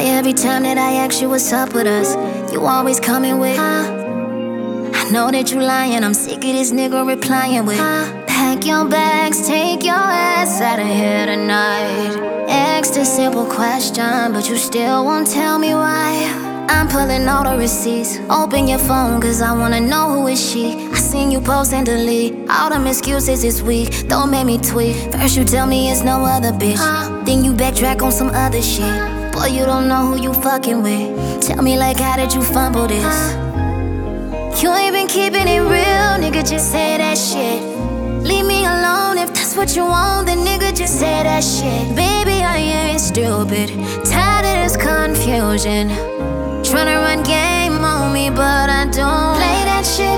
Why every time that I ask you what's up with us, you always coming with I know that you lying, I'm sick of this nigga replying with pack your bags, take your ass out of here tonight. Asked a simple question, but you still won't tell me why. I'm pulling all the receipts. Open your phone, cause I wanna know who is she. I seen you post and delete all them excuses this week. Don't make me tweet. First you tell me it's no other bitch, then you backtrack on some other shit. Boy, you don't know who you fucking with. Tell me like, how did you fumble this? You ain't been keeping it real, nigga, just say that shit. Leave me alone if that's what you want, then nigga, just say that shit. Baby, I ain't stupid, tired of this confusion. Tryna run game on me, but I don't play that shit.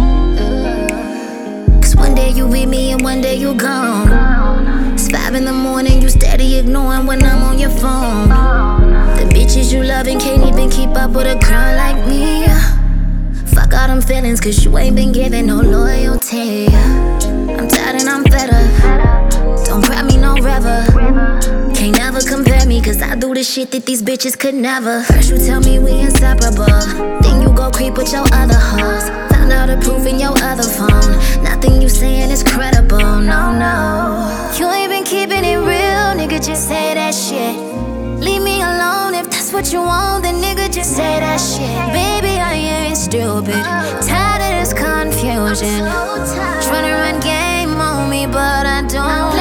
Cause one day you with me and one day you gone. It's 5 in the morning, you steady ignoring when I'm on your phone. The bitches you loving can't even keep up with a girl like me. Fuck all them feelings, cause you ain't been giving no loyalty. I'm tired and I'm fed up. Don't grab me no river. Can't never compare me, cause I do the shit that these bitches could never. First you tell me we inseparable, then you go creep with your other hoes. Found out the proof in your other phone. Nothing you saying is credible, no, no. You ain't been keeping it real, nigga, just say that shit. Leave me alone if that's what you want, then nigga, just say that shit. Baby, I ain't stupid, tired of this confusion. Tryna run game on me, but I don't